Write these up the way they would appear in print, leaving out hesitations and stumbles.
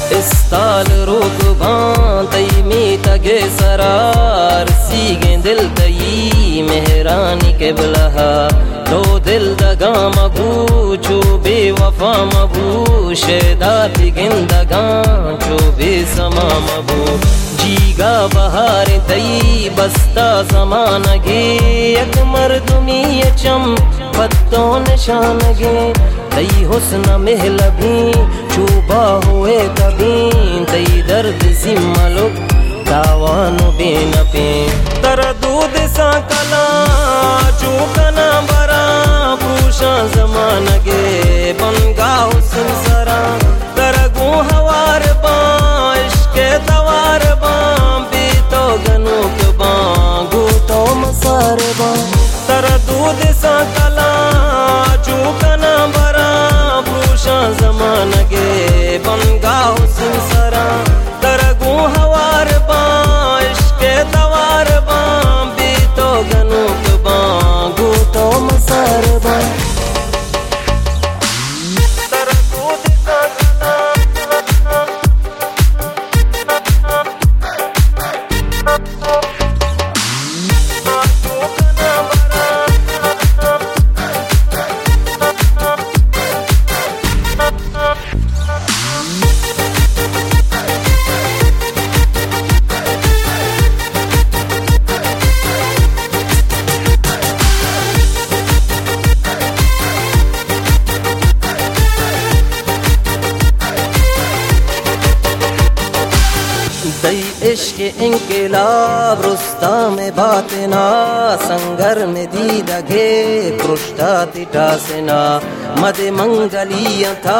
استال روكبان تي ميتاگه سرار سیگن دل تي مهرانی قبلها تو دل دگا مبو چو بے وفا مبو شیداتی گندگان چو بے سما مبو جیگا بہار تئی بستا زمانگے یک مردمی چم پتوں نشانگے تئی حسن محلبی چوبا ہوئے کبھی تئی درد سملک تاوانو بین پین تردود سا کلا چوکنا برا پروشا زمانگے بنگا حسن سرا ترگو ہوار بان عشق توار بان بیتو گنوک بان گوتو مسار بان تردود سا کلا چوکنا برا پروشا زمانگے بنگا حسن سرا ترگو ہوار بان عشق توار بان بیتو گنوک بان گوتو مسار بان दई इश्क इंकलाब रुस्ता में बातना संगर में दीदगे कृष्टा तिटासना मद मंगलिया था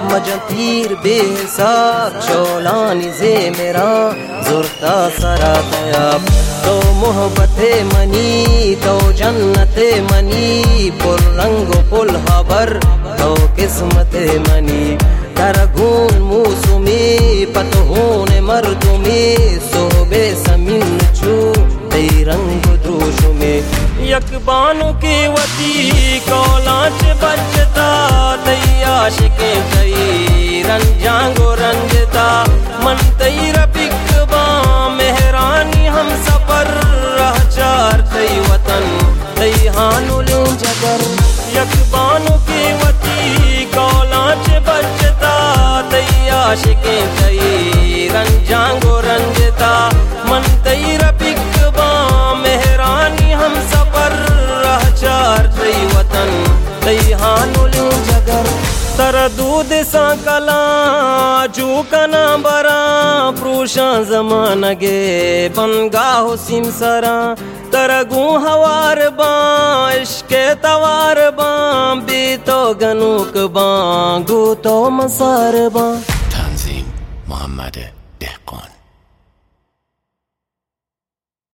मजतीर बेहिसाब चौलानी जे मेरा जुर्ता सरा तयाब तो मोहब्बते मनी तो जन्नते मनी पुल रंग पुल हबर तो किस्मते मनी तरगून मूसुमी पतहून मर्दुमी सोबे समीन चू तई रंग द्रोश में यकबानों की वती कौलाच बचता तई आशिके तई रंजांगो रंजता मन तई रबिक बा मेहरानी हम सफर रहचार तई वतन तई हानुल जगर यकबानों की वती कौलाच बचता तई आशिके तई रंजांगो रंजता मन तई रबिक बा मेहरानी हम सफर रहचार तई वतन तई हानुल जगर तरदूद सा कला चूकना बरा प्रूशा जमानगे बनगा हुसिम सरा तरगू हवार बां इश्क तवार बां बीतो गनूक बां गूतो मसार बां Tanzim Muhammad